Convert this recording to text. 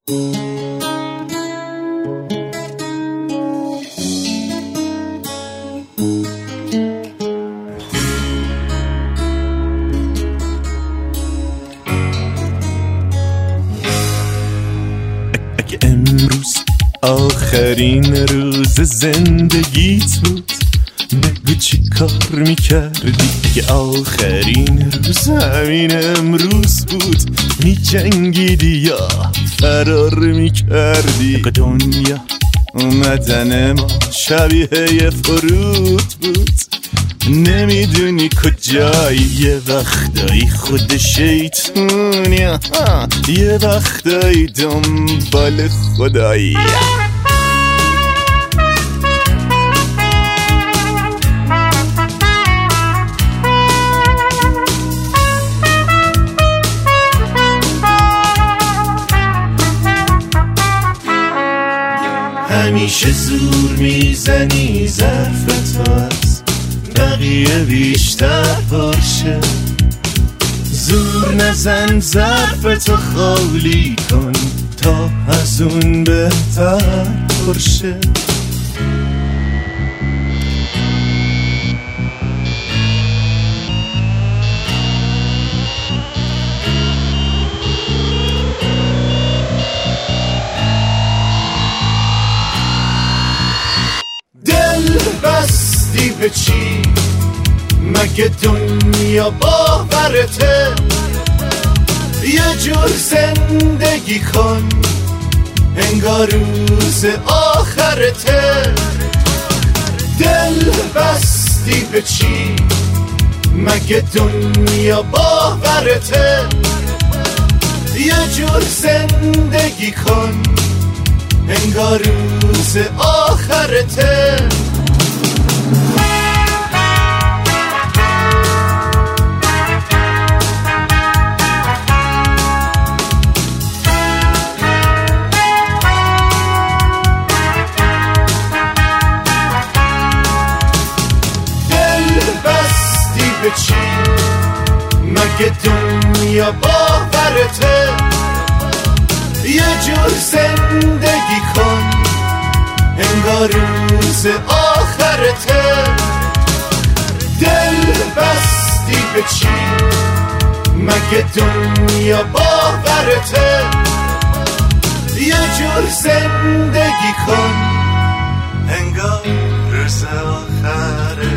اگه امروز آخرین روز زندگیت بود بگو چی کار میکردی؟ که آخرین روز همین امروز بود میجنگیدی یا فرار میکردی؟ اگه دنیا اومدن ما شبیه یه فرود بود نمیدونی کجایی، یه وقتایی خود شیطونی، یه وقتایی دنبال خدایی. همیشه زور میزنی ظرف تو از بقیه بیشتر باشه، زور نزن ظرف تو خالی کن تا از اون بهتر باشه. بستی به چی؟ مگه دنیا باورته؟ یه جور زندگی کن انگار روز آخرته. دل بستی به چی؟ مگه دنیا باورته؟ یه جور زندگی کن انگار روز آخرته. به چی؟ مگه دنیا باورته؟ یه جور زندگی کن انگار روز آخرته. دل بستی به چی؟ مگه دنیا باورته؟ یه جور زندگی کن انگار روز آخرته.